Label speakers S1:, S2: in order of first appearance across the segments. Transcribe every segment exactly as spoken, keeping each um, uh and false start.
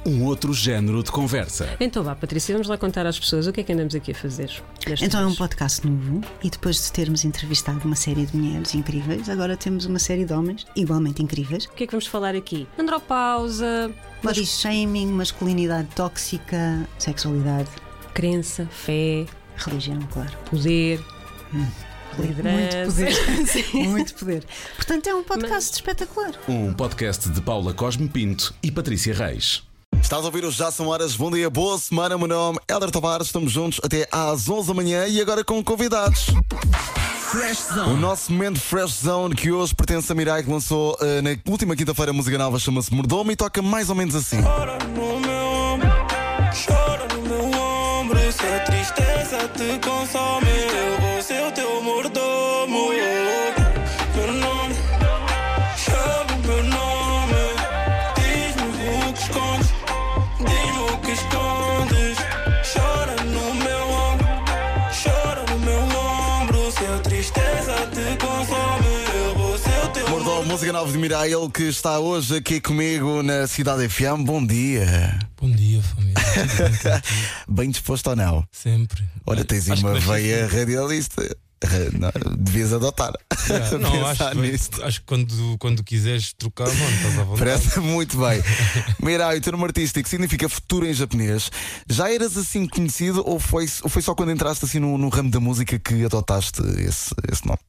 S1: um outro género de conversa.
S2: Então vá, Patrícia, vamos lá contar às pessoas o que é que andamos aqui a fazer.
S3: Então é um
S2: vez.
S3: podcast novo e depois de termos entrevistado uma série de mulheres incríveis, agora temos uma série de homens igualmente incríveis.
S2: O que é que vamos falar aqui? Andropausa,
S3: Body shaming, masculinidade tóxica, sexualidade,
S2: crença, fé,
S3: religião, claro.
S2: poder,
S3: Hum.
S2: liderança.
S3: Muito poder. Sim, muito poder. Portanto, é um podcast espetacular.
S1: Um podcast de Paula Cosme Pinto e Patrícia Reis.
S4: Estás a ouvir o Já São Horas, bom dia, boa semana, meu nome é Hélder Tavares, estamos juntos até às onze da manhã e agora com convidados.
S1: Fresh Zone.
S4: O nosso momento Fresh Zone, que hoje pertence a Mirai, que lançou uh, na última quinta-feira a música nova, chama-se Mordomo e toca mais ou menos assim.
S5: Chora no meu ombro, chora no meu ombro. Se a tristeza te consome, eu vou ser o teu mordomo. Meu nome, chama o meu nome. Diz-me o que escondes, diz-me o que escondes. Chora no meu ombro, chora no meu ombro. Se a tristeza te consome, eu vou ser o teu
S4: Mordomo, música nova de Mirai, ele que está hoje aqui comigo na Cidade F M. Bom dia.
S6: Bom dia, família. Tudo bem,
S4: Bem disposto ou não?
S6: sempre.
S4: Olha, tens aí
S6: Acho que
S4: uma
S6: nasci
S4: veia
S6: assim.
S4: radialista. Não, devias adotar.
S6: Yeah, Não, acho,
S4: Pensar nisto.
S6: acho que quando, quando quiseres trocar, mano, estás à vontade.
S4: Parece muito bem. Mirai, o termo artístico significa futuro em japonês. Já eras assim conhecido ou foi, ou foi só quando entraste assim no, no ramo da música que adotaste esse, esse nome?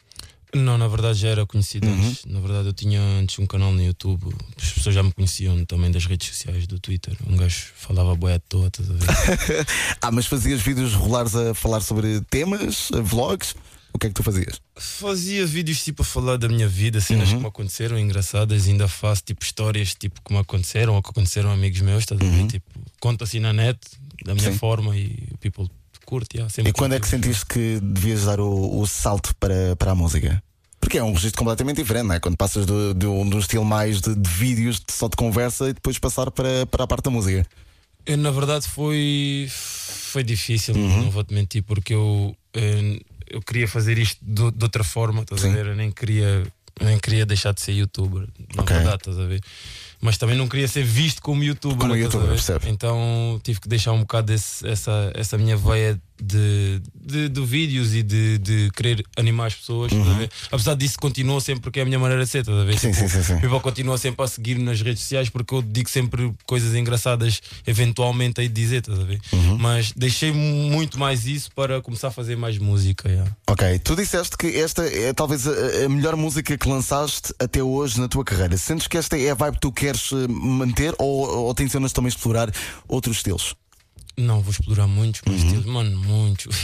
S6: Não, na verdade já era conhecido
S4: Uhum.
S6: antes. Na verdade eu tinha antes um canal no YouTube. As pessoas já me conheciam também das redes sociais, do Twitter. Um gajo falava bué à toa, estás a ver?
S4: Ah, mas fazias vídeos regulares a falar sobre temas, vlogs? O que é que tu fazias?
S6: Fazia vídeos tipo a falar da minha vida, cenas
S4: Uhum.
S6: que me aconteceram, engraçadas. Ainda faço tipo histórias tipo que me aconteceram ou que aconteceram a amigos meus, estás a ver? Tipo, conto assim na net, da minha
S4: Sim.
S6: forma e o people curte. Yeah, sempre
S4: E quando é que
S6: curti.
S4: sentiste que devias dar o, o salto para, para a música? Porque é um registro completamente diferente, não é? Quando passas do, do, do estilo mais de, de vídeos de, só de conversa e depois passar para, para a parte da música.
S6: Eu, na verdade foi foi difícil,
S4: Uhum.
S6: não vou-te mentir, porque eu, eu, eu queria fazer isto de, de outra forma, estás
S4: Sim.
S6: a ver? Eu nem queria, eu nem queria deixar de ser youtuber, na
S4: Ok.
S6: verdade, estás a ver? Mas também não queria ser visto como youtuber,
S4: Como
S6: estás a
S4: youtuber,
S6: ver?
S4: percebe?
S6: Então tive que deixar um bocado desse, essa, essa minha veia de, de, de vídeos e de, de querer animar as pessoas, estás a ver? Apesar disso, continuou sempre porque é a minha maneira de ser, estás a ver?
S4: Uhum. Sim,
S6: Tipo,
S4: sim, sim, sim.
S6: People continua sempre a seguir-me nas redes sociais porque eu digo sempre coisas engraçadas, eventualmente aí de dizer, estás a ver?
S4: Uhum.
S6: Mas deixei muito mais isso para começar a fazer mais música. Yeah.
S4: Ok, tu disseste que esta é talvez a, a melhor música que lançaste até hoje na tua carreira. Sentes que esta é a vibe que tu queres eh, manter ou, ou tensionas também explorar outros estilos?
S6: Não, vou explorar muitos
S4: Uhum.
S6: meus estilos, mano, muitos.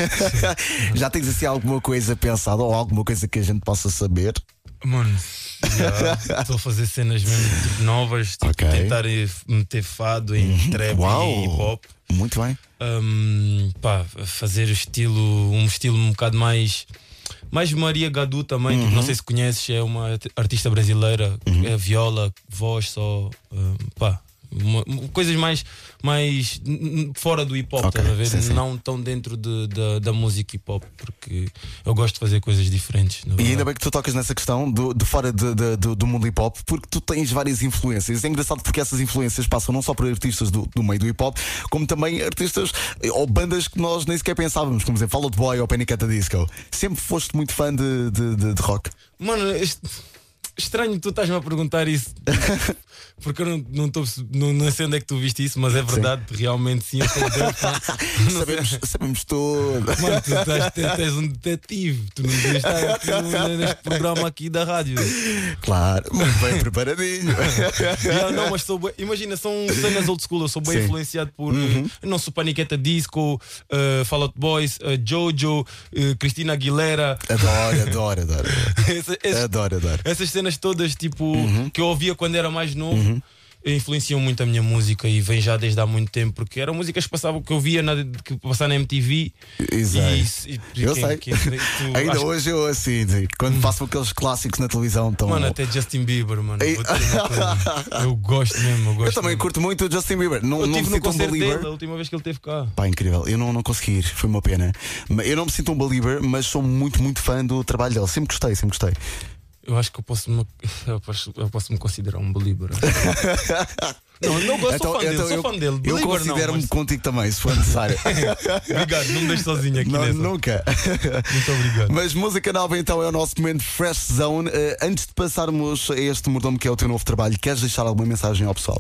S4: Já tens assim alguma coisa pensada ou alguma coisa que a gente possa saber?
S6: Mano, já estou a fazer cenas mesmo tipo, novas, tipo,
S4: Ok.
S6: tentar eh, meter fado em trap
S4: Uau.
S6: e hip hop.
S4: Muito bem.
S6: Um, pá, fazer estilo, um estilo um bocado mais. Mais Maria Gadu também, tipo, não sei se conheces, é uma art- artista brasileira, é viola, voz só, um, pá, uma- uma- coisas mais, mais n- n- fora do hip hop,
S4: Ok,
S6: estás a ver?
S4: sim, sim.
S6: Não tão dentro de, da, da música hip hop, porque eu gosto de fazer coisas diferentes. na
S4: E ainda
S6: verdade.
S4: bem que tu tocas nessa questão do, de fora de- de- do, do mundo hip hop, porque tu tens várias influências. É engraçado porque essas influências passam não só por artistas do, do meio do hip hop, como também artistas eh, ou bandas que nós nem sequer pensávamos, como exemplo Fall Out Boy ou Panic! At the Disco. Sempre foste muito fã de, de, de- de rock.
S6: Mano, est- estranho que tu estás-me a perguntar isso. Porque eu não, não, tô, não, não sei onde é que tu viste isso, mas é verdade, realmente sim, eu sou um grande fã. Não sei-
S4: Sabemos, sabemos tudo.
S6: Mano, tu estás, tu és um detetive. Tu não devias estar aqui no- neste programa aqui da rádio.
S4: Claro, muito bem preparadinho.
S6: Yeah, não, mas sou bué- imagina, são cenas old school. Eu sou bem
S4: Sim. Uhum.
S6: influenciado por uh, não sou Panic! At the Disco, uh, Fall Out Boys, uh, Jojo, uh, Cristina Aguilera.
S4: Adoro, adoro, adoro.
S6: Essa- esses-
S4: Adoro, adoro.
S6: Essas cenas todas tipo
S4: Uhum.
S6: que eu ouvia quando era mais novo influenciam muito a minha música e vem já desde há muito tempo, porque eram músicas que passavam, que eu via na, que passavam na M T V.
S4: Exato.
S6: E, isso- e- e
S4: Eu
S6: quem-
S4: sei.
S6: quem- tu-
S4: Ainda
S6: acho-
S4: hoje eu assim, quando faço aqueles clássicos na televisão tão.
S6: Mano, até Justin Bieber, mano.
S4: Ei.
S6: Vou dizer uma coisa. Eu gosto mesmo, eu gosto.
S4: Eu também
S6: mesmo.
S4: curto muito o Justin Bieber. Não,
S6: Eu
S4: não me
S6: estive no
S4: sinto um
S6: concerto
S4: believer.
S6: dele a última vez que ele esteve cá.
S4: Pá, incrível. Eu não, não consegui ir, foi uma pena. Mas eu não me sinto um believer, mas sou muito, muito fã do trabalho dele. Sempre gostei, sempre gostei.
S6: Eu acho que eu posso me, eu posso, eu posso me considerar um believer. Não, não gosto,
S4: Então-
S6: sou fã dele,
S4: então
S6: sou
S4: eu-
S6: fã dele.
S4: Eu
S6: Believer não,
S4: considero-me
S6: mas-
S4: contigo também, se for necessário.
S6: Obrigado, não me deixes sozinho aqui
S4: Não,
S6: nessa.
S4: nunca.
S6: Muito obrigado.
S4: Mas música nova então é o nosso momento Fresh Zone. Eh, antes de passarmos a este mordomo que é o teu novo trabalho, queres deixar alguma mensagem ao pessoal?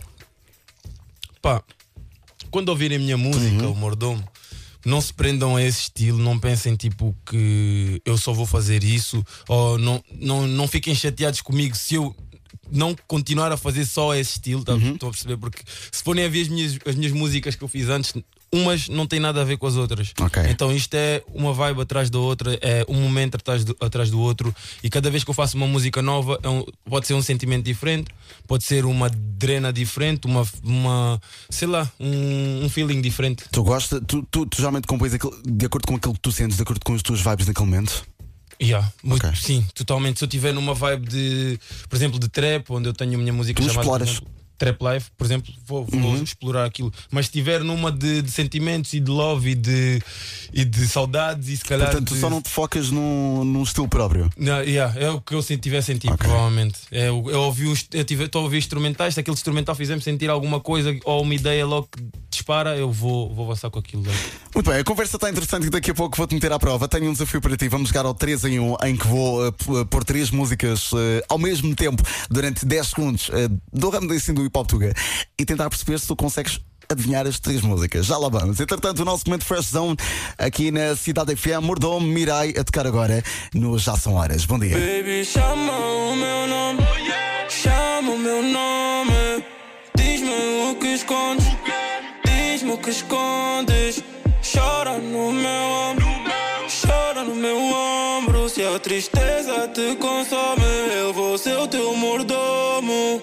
S6: Pá, quando ouvirem a minha música,
S4: Uhum.
S6: o Mordomo, não se prendam a esse estilo, não pensem tipo que eu só vou fazer isso, ou não, não, não fiquem chateados comigo se eu não continuar a fazer só esse estilo, tá?
S4: Uhum.
S6: Estão a perceber? Porque se forem a ver as minhas, as minhas músicas que eu fiz antes, umas não têm nada a ver com as outras.
S4: Ok.
S6: Então isto é uma vibe atrás da outra, é um momento atrás do, atrás do outro, e cada vez que eu faço uma música nova é um- pode ser um sentimento diferente, pode ser uma drena diferente, uma, uma sei lá, um, um feeling diferente.
S4: Tu gostas, tu, tu, tu geralmente compões aquilo, de acordo com aquilo que tu sentes, de acordo com as tuas vibes naquele momento?
S6: Yeah, muito,
S4: Ok.
S6: sim, totalmente. Se eu estiver numa vibe de, por exemplo, de trap, onde eu tenho a minha música
S4: Tu
S6: chamada por
S4: exploras.
S6: exemplo, Trap Life, por exemplo, vou, vou explorar aquilo. Mas se estiver numa de, de sentimentos e de love e de, e de saudades, e se calhar.
S4: Portanto, tu
S6: de-
S4: só não te focas num, num estilo próprio.
S6: Não, yeah, é o que eu senti- tiver sentido,
S4: Ok.
S6: provavelmente. É, eu eu ouvi os- eu tive- estou a ouvir instrumentais, se aquele instrumental fizer-me sentir alguma coisa ou uma ideia logo que dispara, eu vou, vou avançar com aquilo. Logo.
S4: Muito bem, a conversa está interessante e daqui a pouco vou-te meter à prova. Tenho um desafio para ti. Vamos jogar ao três em um, em que vou uh, p- pôr três músicas uh, ao mesmo tempo durante dez segundos uh, do ramo assim do hip hop tuga e tentar perceber se tu consegues adivinhar as três músicas. Já lá vamos. Entretanto, o nosso momento Fresh Zone aqui na Cidade F M, Mordomo, Mirai, a tocar agora no Já São Horas. Bom dia.
S5: Baby, chama o meu nome, chama o meu nome. Diz-me o que escondes, diz-me o que escondes. Chora no meu ombro, chora no meu ombro. Se a tristeza te consome, eu vou ser o teu mordomo.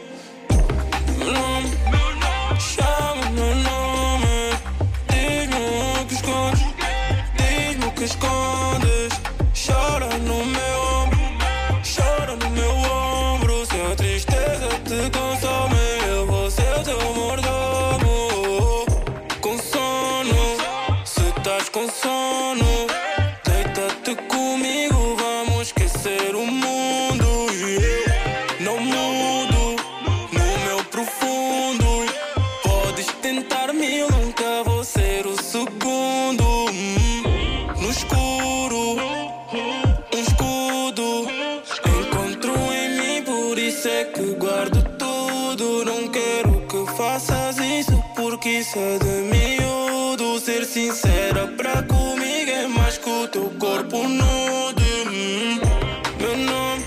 S5: Meu nome, chama o meu nome. Diz-me o que escondes, diz-me o que escondes. Chora no meu ombro, chora no meu ombro. Se a tristeza te consome, eu vou ser o teu mordomo. Com sono, se estás com sono, deita-te comigo, vamos esquecer o mundo. E eu não mudo no meu profundo. Podes tentar mil, nunca vou ser o segundo. Hum, no escuro, um escudo encontro em mim, por isso é que guardo tudo. Não quero que faças isso, porque isso é de miúdo. Ser sincera pra comigo é mais que o teu corpo nude. Hum, meu nome,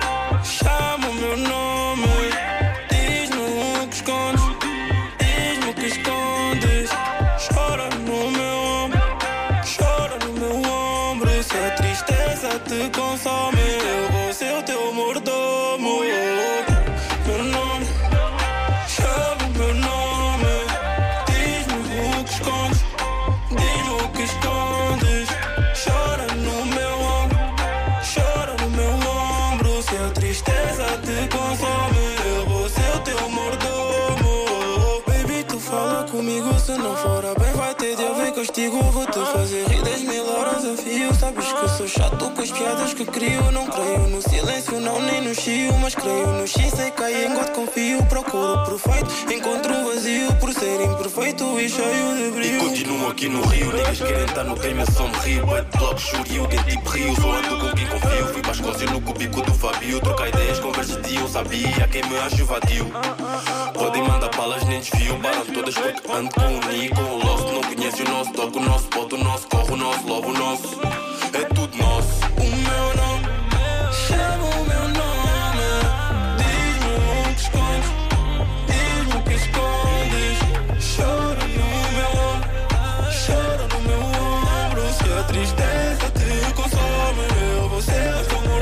S5: chama o meu nome. Diz-me o que escondes, diz-me o que escondes. Chora no meu ombro, chora no meu ombro. Se a tristeza te consome, eu vou ser o teu mordomo. Meu nome, chama o meu nome. Diz-me o que escondes, diz-me o que escondes. Chora no meu ombro, chora no meu ombro. Se a tristeza te consome, eu vou ser o teu mordomo. Baby, tu fala comigo, se não for a bem vai ter de haver castigo. Vou te fazer rir dez mil horas a fio. Sabes que sou chato com as piadas que crio. Não creio no silêncio, não nem no chio, mas creio no X, sei cair em God, confio. Procuro o perfeito, encontro o vazio. Por ser imperfeito e cheio de
S7: E
S5: brilho.
S7: continuo aqui no Rio, niggas querem estar no game, eu só me rio. Bad block, churio, que é tipo Rio. Só ando com quem confio, fui para Escócia no cubico do Fabio. Trocar ideias, conversas de eu sabia, quem me acha vadio. Podem mandar balas, nem desfio, param todas porque ando com o Nico. O Lost não conhece o nosso toque, o nosso spot, o nosso corre, o nosso love, o nosso. É tudo nosso.
S5: O meu nome, chama o meu nome. Diz-me o que escondes, diz-me o que escondes. Chora no meu ombro, chora no meu ombro. Se a tristeza te consome, eu vou ser o teu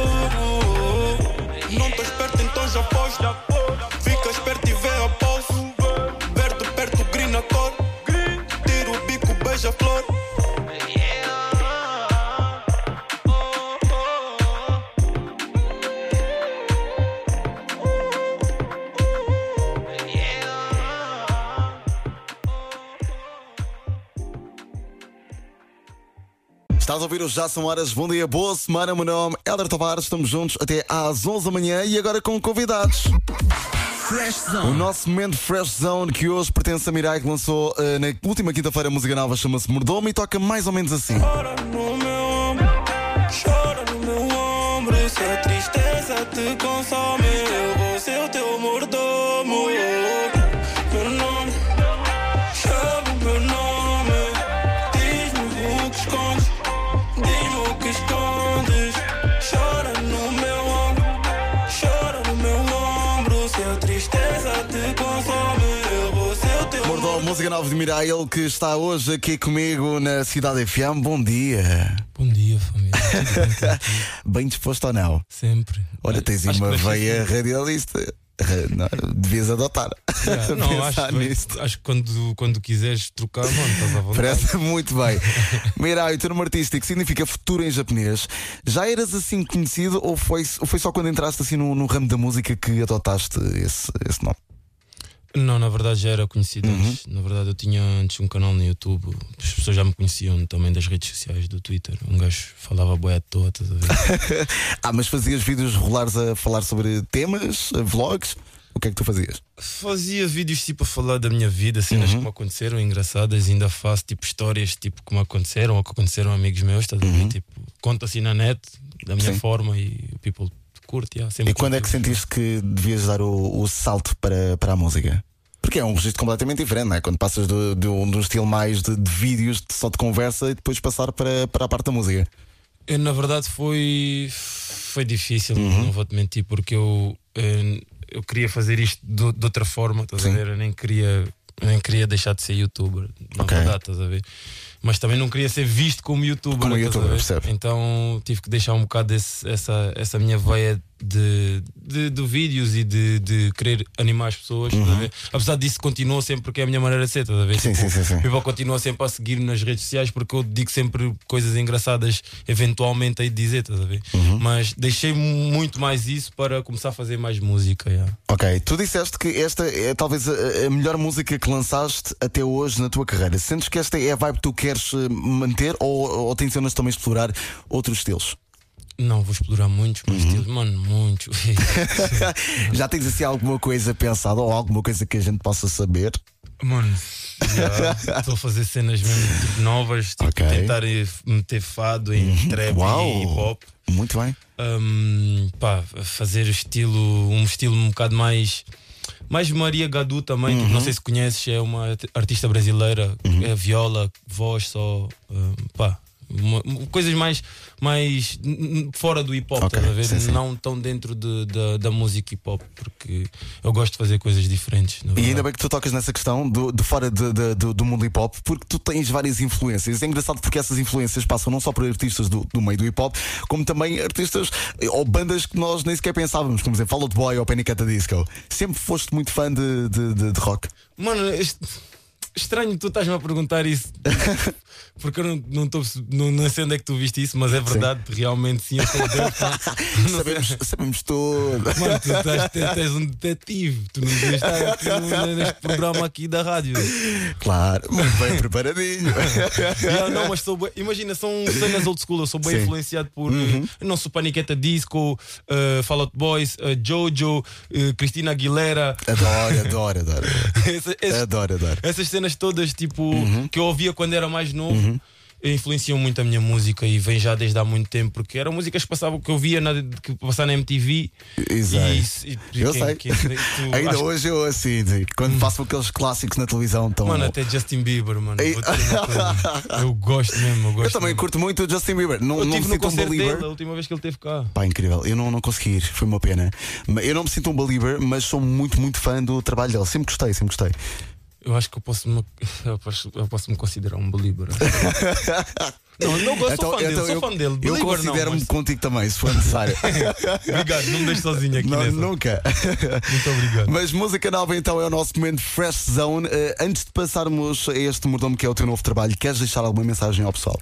S5: mordomo. Não estás perto, então já foste. Fica esperto e vê a pulse. Verde perto, green na cor. Tira o bico, beija a flor.
S4: Estás a ouvir os Já São Horas. Bom dia, boa semana. Meu nome é Helder Tavares. Estamos juntos até às onze da manhã e agora com convidados.
S1: Fresh Zone.
S4: O nosso momento Fresh Zone, que hoje pertence a Mirai, que lançou uh, na última quinta-feira a música nova, chama-se Mordomo e toca mais ou menos assim.
S5: Chora no meu ombro, chora no meu ombro. Se a tristeza te consome, eu vou ser o teu mordomo. Meu nome, chama o meu nome. Diz-me o que escondes, diz-me o que escondes. Chora no meu ombro, chora no meu ombro. Se a tristeza te consome, eu vou ser o teu
S4: Mordomo, música nova de Mirai, ele que está hoje aqui comigo na Cidade F M. Bom dia.
S6: Bom dia, família. Tudo bem contigo?
S4: Bem disposto ou não?
S6: Sempre.
S4: Olha, tens aí
S6: Acho que
S4: uma
S6: nasci
S4: veia
S6: assim.
S4: radialista. Não, devias adotar.
S6: Yeah, não, acho,
S4: Pensar nisto.
S6: acho que quando, quando quiseres trocar, mano, estás à vontade.
S4: Parece muito bem. Mirai, o teu nome artístico significa futuro em japonês. Já eras assim conhecido ou foi, ou foi só quando entraste assim no, no ramo da música que adotaste esse, esse nome?
S6: Não, na verdade já era conhecido
S4: Uhum.
S6: antes. Na verdade eu tinha antes um canal no YouTube. As pessoas já me conheciam também das redes sociais, do Twitter. Um gajo falava bué à toa, estás a ver?
S4: Ah, mas fazias vídeos regulares a falar sobre temas, vlogs? O que é que tu fazias?
S6: Fazia vídeos tipo a falar da minha vida, cenas
S4: Uhum.
S6: que me aconteceram, engraçadas. Ainda faço tipo histórias tipo que me aconteceram ou que aconteceram a amigos meus, estás a ver? Tipo, conto assim na net, da minha
S4: Sim.
S6: forma e o people curte. Yeah, sempre
S4: E quando é que
S6: curtiu.
S4: sentiste que devias dar o, o salto para, para a música? Porque é um registro completamente diferente, não é? Quando passas do, do, do estilo mais de, de vídeos, de só de conversa e depois passar para, para a parte da música.
S6: Eu, na verdade foi foi difícil,
S4: Uhum.
S6: não vou-te mentir, porque eu, eu, eu queria fazer isto de, de outra forma, estás
S4: Sim.
S6: a ver? Eu nem queria, eu nem queria deixar de ser youtuber, na
S4: Ok.
S6: verdade, estás a ver? Mas também não queria ser visto como youtuber,
S4: Como
S6: estás a
S4: youtuber,
S6: ver?
S4: percebe?
S6: Então tive que deixar um bocado esse, essa, essa minha veia de, de, de vídeos e de, de querer animar as pessoas, estás a ver? Apesar disso, continuou sempre porque é a minha maneira de ser, estás a ver?
S4: Sim, sim, sim, sim.
S6: O people continua sempre a seguir nas redes sociais porque eu digo sempre coisas engraçadas, eventualmente aí de dizer, estás a ver?
S4: Uhum.
S6: Mas deixei muito mais isso para começar a fazer mais música. Yeah.
S4: Ok, tu disseste que esta é talvez a, a melhor música que lançaste até hoje na tua carreira. Sentes que esta é a vibe que tu queres eh, manter ou, ou tensionas também explorar outros estilos?
S6: Não, vou explorar muitos
S4: Uhum.
S6: mais estilos, mano, muitos.
S4: Já tens assim alguma coisa pensada ou alguma coisa que a gente possa saber?
S6: Mano, já estou a fazer cenas mesmo tipo, novas, tipo,
S4: Ok.
S6: tentar eh, meter fado em trap
S4: Uau.
S6: e hip hop.
S4: Muito bem.
S6: Um, pá, fazer estilo, um estilo um bocado mais. Mais Maria Gadu também, tipo, não sei se conheces, é uma artista brasileira, é viola, voz só, um, pá, uma- coisas mais, mais n- n- fora do hip hop,
S4: Ok,
S6: estás a ver?
S4: sim, sim.
S6: Não tão dentro de, da- da música hip hop, porque eu gosto de fazer coisas diferentes. na
S4: E
S6: verdade.
S4: ainda bem que tu tocas nessa questão do, de fora de- de- do, do mundo hip hop, porque tu tens várias influências. É engraçado porque essas influências passam não só por artistas do, do meio do hip hop, como também artistas eh, ou bandas que nós nem sequer pensávamos, como exemplo Fall Out Boy ou Panic! At the Disco. Sempre foste muito fã de, de, de- de rock.
S6: Mano, est- estranho tu estás-me a perguntar isso. Porque eu não, não, tô, não, não sei onde é que tu viste isso, mas é verdade, realmente sim, eu sou bem fã. Não sei-
S4: Sabemos, sabemos tudo.
S6: Mano, tu estás, tu, tu és um detetive, tu não devias estar aqui no- neste programa aqui da rádio.
S4: Claro, muito bem preparadinho.
S6: Yeah, não, mas sou bué- imagina, são cenas old school, eu sou bem
S4: Sim. Uhum.
S6: influenciado por uh, não sou Panic! At the Disco, uh, Fall Out Boys, uh, Jojo, uh, Cristina Aguilera.
S4: Adoro, adoro, adoro.
S6: Essa- esses-
S4: Adoro, adoro.
S6: Essas cenas todas, tipo,
S4: Uhum.
S6: que eu ouvia quando era mais novo, influenciam muito a minha música e vem já desde há muito tempo, porque eram músicas que passavam, que eu via na, que passava na M T V.
S4: Exato.
S6: E, isso- e- e
S4: Eu
S6: quem-
S4: sei.
S6: quem- tu-
S4: Ainda
S6: acho-
S4: hoje eu assim, quando passam aqueles clássicos na televisão, tão.
S6: Mano, até Justin Bieber, mano.
S4: Ei.
S6: Vou dizer uma coisa. Eu gosto mesmo, eu gosto
S4: Eu também
S6: mesmo.
S4: curto muito o Justin Bieber. Não,
S6: Eu
S4: não me
S6: estive no
S4: sinto um
S6: concerto
S4: believer.
S6: dele a última vez que ele esteve cá.
S4: Pá, incrível. Eu não, não consegui ir, foi uma pena. Mas eu não me sinto um believer, mas sou muito, muito fã do trabalho dele. Sempre gostei, sempre gostei.
S6: Eu acho que eu posso me, eu posso, eu posso me considerar um believer. Não, não gosto, sou fã dele, sou
S4: eu,
S6: fã dele.
S4: eu
S6: Believer não,
S4: considero-me
S6: mas-
S4: contigo também, se for necessário.
S6: Obrigado, não me deixes sozinho aqui
S4: Não,
S6: nessa.
S4: nunca.
S6: Muito obrigado.
S4: Mas música nova então é o nosso momento Fresh Zone. Uh, antes de passarmos a este mordomo que é o teu novo trabalho, queres deixar alguma mensagem ao pessoal?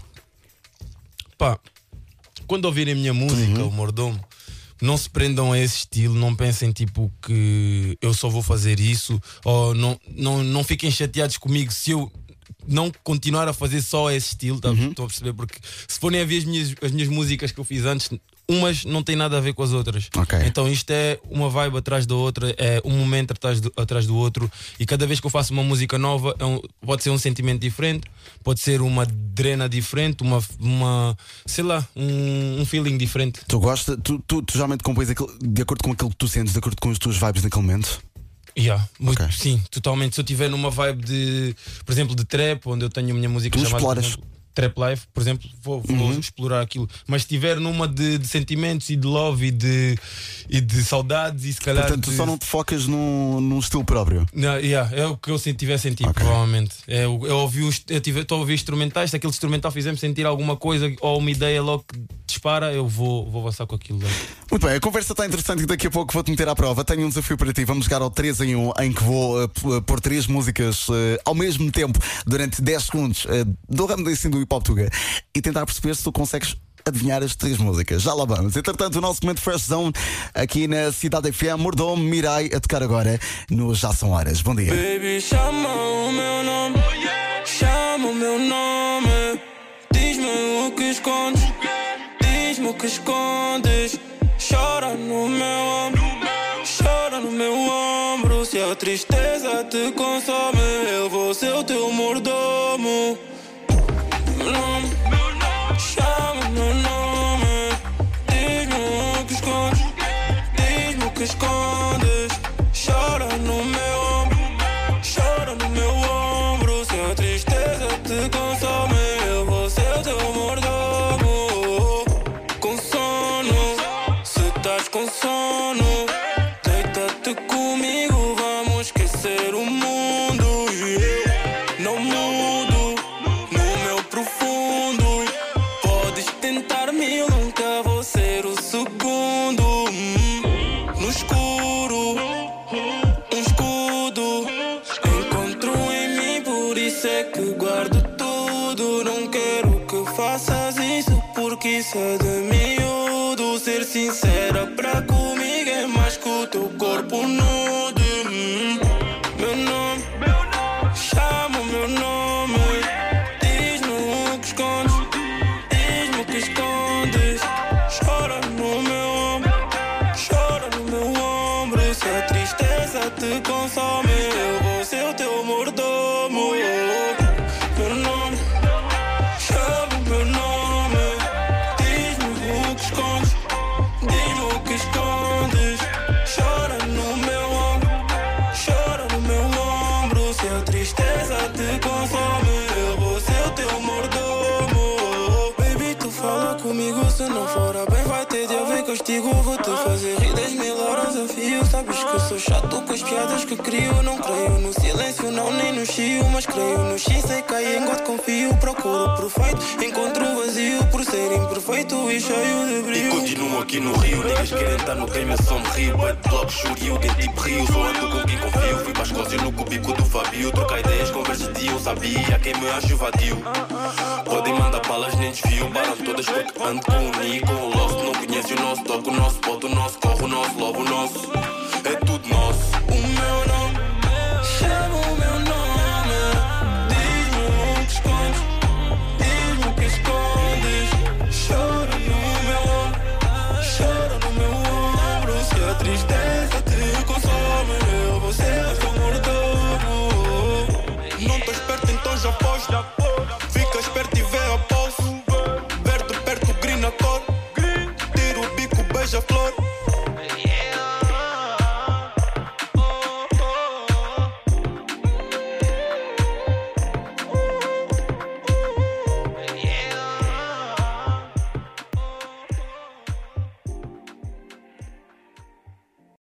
S6: Pá, quando ouvirem a minha música, o Mordomo, não se prendam a esse estilo, não pensem tipo que eu só vou fazer isso, ou não, não, não fiquem chateados comigo se eu não continuar a fazer só esse estilo, tá?
S4: Uhum.
S6: Estou a perceber? Porque se forem a ver as minhas, as minhas músicas que eu fiz antes, umas não têm nada a ver com as outras.
S4: Ok.
S6: Então isto é uma vibe atrás da outra, é um momento atrás do, atrás do outro, e cada vez que eu faço uma música nova é um, pode ser um sentimento diferente, pode ser uma drena diferente, uma, uma sei lá, um, um feeling diferente.
S4: Tu gostas, tu, tu, tu geralmente compões aquilo, de acordo com aquilo que tu sentes, de acordo com as tuas vibes naquele momento?
S6: Yeah, muito,
S4: Ok.
S6: Sim, totalmente. Se eu estiver numa vibe de, por exemplo, de trap, onde eu tenho a minha música
S4: Tu
S6: chamada
S4: exploras.
S6: por exemplo, Trap Life, por exemplo, vou, vou
S4: Uhum.
S6: explorar aquilo. Mas se estiver numa de, de sentimentos e de love e de, e de saudades, e se calhar.
S4: Portanto, tu
S6: de...
S4: só não te focas num, num estilo próprio.
S6: Não, yeah, é o que eu estiver a sentir,
S4: Ok.
S6: provavelmente. É, eu eu ouvi os- eu tive- estou a ouvir instrumentais, se aquele instrumental fizer-me sentir alguma coisa ou uma ideia logo que dispara, eu vou, vou avançar com aquilo. Logo.
S4: Muito bem, a conversa está interessante e daqui a pouco vou-te meter à prova. Tenho um desafio para ti. Vamos jogar ao três em um, em que vou uh, p- pôr três músicas uh, ao mesmo tempo durante dez segundos uh, do ramo assim do hip hop tuga e tentar perceber se tu consegues adivinhar as três músicas. Já lá vamos. Entretanto, o nosso momento Fresh Zone aqui na Cidade F M, Mordomo, Mirai, a tocar agora no Já São Horas. Bom dia.
S5: Baby, chama o meu nome, chama o meu nome. Diz-me o que escondes, diz-me o que escondes. Chora no meu ombro, chora no meu ombro. Se a tristeza te consome, eu vou ser o teu mordomo. Meu nome, chama o meu nome. Diz-me o que escondes, diz-me o que escondes. Chora no meu ombro, chora no meu ombro. Se a tristeza te consome, eu vou ser o teu mordomo. Com sono, se estás com sono, deita-te comigo, vamos esquecer o mundo. E eu não mudo no meu profundo. Podes tentar mil, nunca vou ser o segundo. Hum, no escuro, um escudo encontro em mim, por isso é que guardo tudo. Não quero que faças isso, porque isso é de miúdo. Ser sincera pra comigo é mais que o teu corpo nude. Hum, meu nome, chama o meu nome. Diz-me o que escondes, diz-me o que escondes. Chora no meu ombro, chora no meu ombro. Se a tristeza te consome, eu vou ser o teu mordomo. Meu nome, chama o meu nome. Diz-me o que escondes, diz-me o que escondes. Chora no meu ombro, chora no meu ombro. Se a tristeza te consome, eu vou ser o teu mordomo. Baby, tu fala comigo, se não for a bem vai ter de haver castigo. Vou te fazer rir dez mil horas a fio. Sabes que eu sou chato com as piadas que crio. Não creio no silêncio, não nem no chio, mas creio no X, sei cai em God, confio. Procuro o perfeito, encontro o vazio. Por ser imperfeito e cheio de
S7: E
S5: brilho.
S7: continuo aqui no Rio, niggas querem estar no game, eu só me rio. Bad block, churio, de tipo rio. Só ando com quem confio. Fui para as coisas no cubico do Fabio. Trocar ideias, conversas de eu sabia. Quem me acha vadio. Podem mandar balas, nem desfio. Param todas porque ando com o Nico. O Lost não conhece o nosso toque, o nosso spot, o nosso corre, o nosso love, o nosso. É tudo nosso.
S5: O meu nome, chama o meu nome. Diz-me o que escondes, diz-me o que escondes. Chora no meu ombro, chora no meu ombro. Se a tristeza te consome, eu vou ser o teu mordomo. Não estás perto, então já foge.